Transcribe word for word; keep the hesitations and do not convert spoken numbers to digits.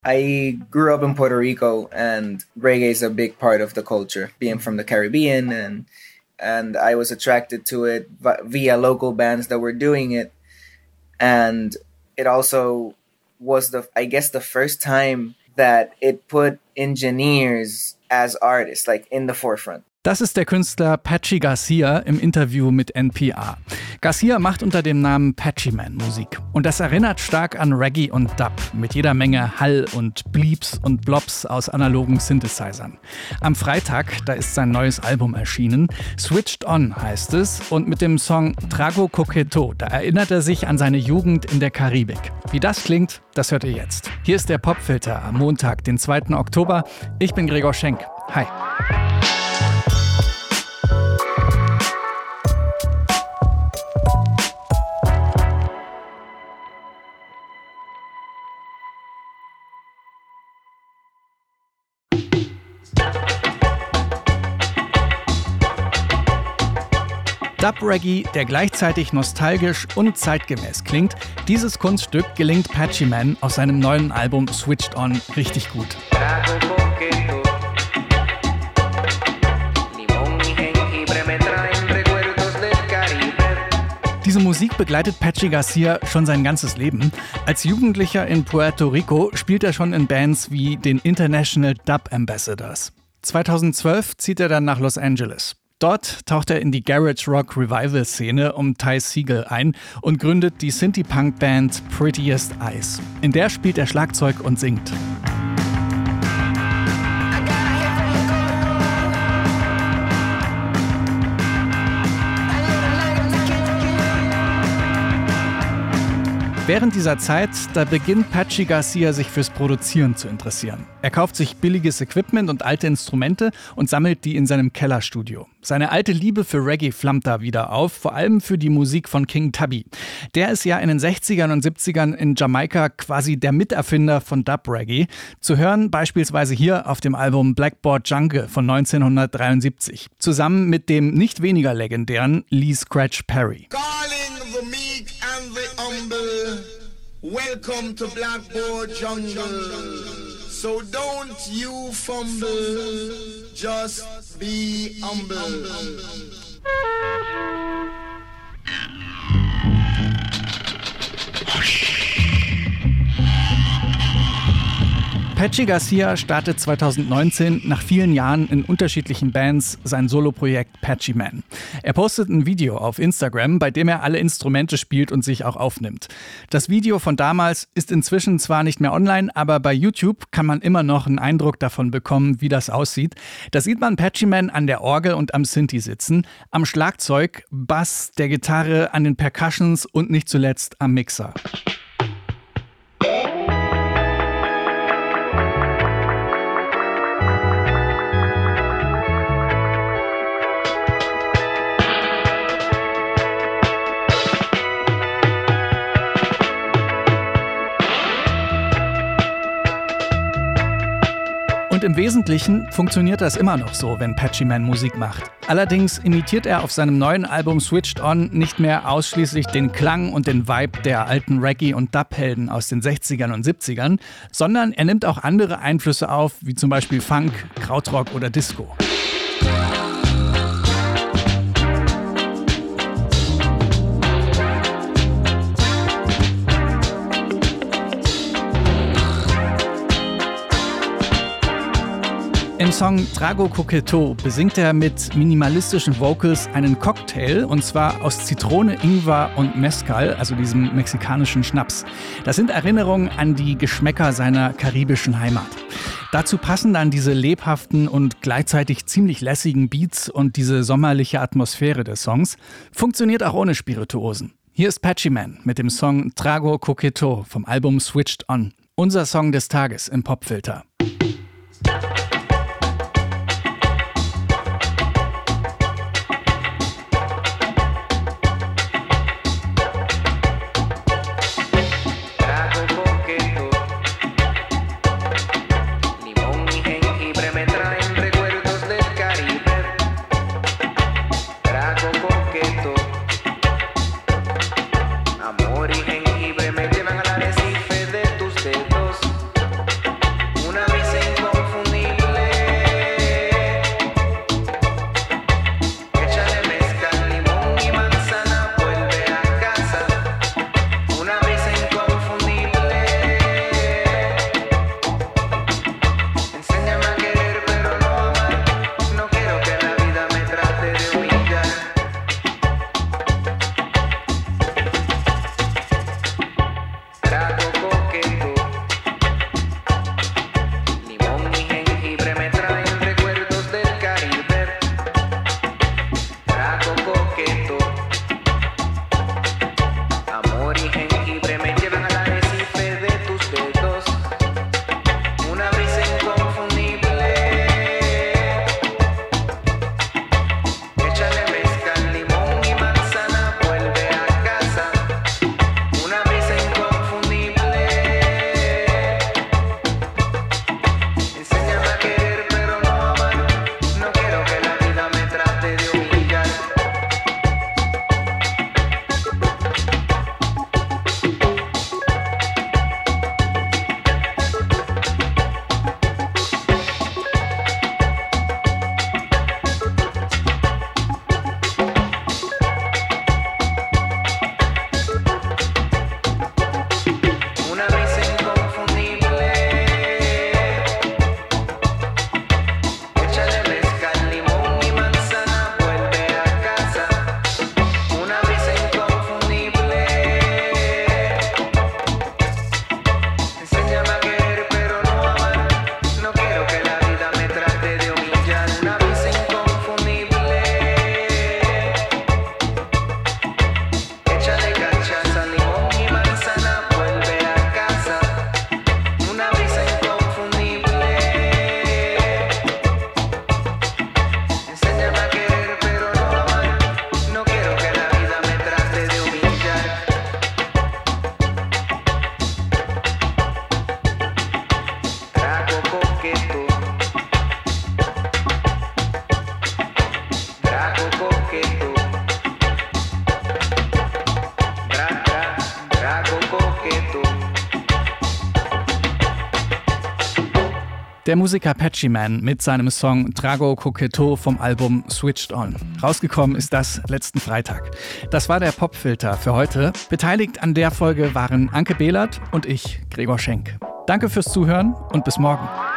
I grew up in Puerto Rico, and reggae is a big part of the culture, being from the Caribbean, and and I was attracted to it via local bands that were doing it. And it also was the, I guess, the first time that it put engineers as artists, like in the forefront. Das ist der Künstler Patchy Garcia im Interview mit N P R. Garcia macht unter dem Namen Patchyman Musik. Und das erinnert stark an Reggae und Dub, mit jeder Menge Hall und Bleeps und Blobs aus analogen Synthesizern. Am Freitag, da ist sein neues Album erschienen. Switched On heißt es. Und mit dem Song Trago Coqueto, da erinnert er sich an seine Jugend in der Karibik. Wie das klingt, das hört ihr jetzt. Hier ist der Popfilter am Montag, den zweiten Oktober. Ich bin Gregor Schenk. Hi. Dub-Reggae, der gleichzeitig nostalgisch und zeitgemäß klingt, dieses Kunststück gelingt Patchyman aus seinem neuen Album Switched On richtig gut. Diese Musik begleitet Patchy Garcia schon sein ganzes Leben. Als Jugendlicher in Puerto Rico spielt er schon in Bands wie den International Dub Ambassadors. zweitausendzwölf zieht er dann nach Los Angeles. Dort taucht er in die Garage-Rock-Revival-Szene um Ty Segall ein und gründet die Synthie-Punk-Band Prettiest Eyes. In der spielt er Schlagzeug und singt. Während dieser Zeit, da beginnt Patchy Garcia sich fürs Produzieren zu interessieren. Er kauft sich billiges Equipment und alte Instrumente und sammelt die in seinem Kellerstudio. Seine alte Liebe für Reggae flammt da wieder auf, vor allem für die Musik von King Tubby. Der ist ja in den sechzigern und siebzigern in Jamaika quasi der Miterfinder von Dub-Reggae. Zu hören beispielsweise hier auf dem Album Blackboard Jungle von neunzehnhundertdreiundsiebzig. Zusammen mit dem nicht weniger legendären Lee Scratch Perry. Welcome to Blackboard Jungle. So don't you fumble, just be humble. Patchy Garcia startet zweitausendneunzehn nach vielen Jahren in unterschiedlichen Bands sein Soloprojekt Patchyman. Er postet ein Video auf Instagram, bei dem er alle Instrumente spielt und sich auch aufnimmt. Das Video von damals ist inzwischen zwar nicht mehr online, aber bei YouTube kann man immer noch einen Eindruck davon bekommen, wie das aussieht. Da sieht man Patchyman an der Orgel und am Synthi sitzen, am Schlagzeug, Bass, der Gitarre, an den Percussions und nicht zuletzt am Mixer. Und im Wesentlichen funktioniert das immer noch so, wenn Patchyman Musik macht. Allerdings imitiert er auf seinem neuen Album Switched On nicht mehr ausschließlich den Klang und den Vibe der alten Reggae- und Dub-Helden aus den sechzigern und siebzigern, sondern er nimmt auch andere Einflüsse auf, wie zum Beispiel Funk, Krautrock oder Disco. Im Song Trago Coqueto besingt er mit minimalistischen Vocals einen Cocktail, und zwar aus Zitrone, Ingwer und Mezcal, also diesem mexikanischen Schnaps. Das sind Erinnerungen an die Geschmäcker seiner karibischen Heimat. Dazu passen dann diese lebhaften und gleichzeitig ziemlich lässigen Beats und diese sommerliche Atmosphäre des Songs. Funktioniert auch ohne Spirituosen. Hier ist Patchyman mit dem Song Trago Coqueto vom Album Switched On. Unser Song des Tages im Popfilter. Amor y jengibre me llevan al arrecife de tus dedos. Der Musiker Patchy Man mit seinem Song Trago Coqueto vom Album Switched On. Rausgekommen ist das letzten Freitag. Das war der Popfilter für heute. Beteiligt an der Folge waren Anke Behlert und ich, Gregor Schenk. Danke fürs Zuhören und bis morgen.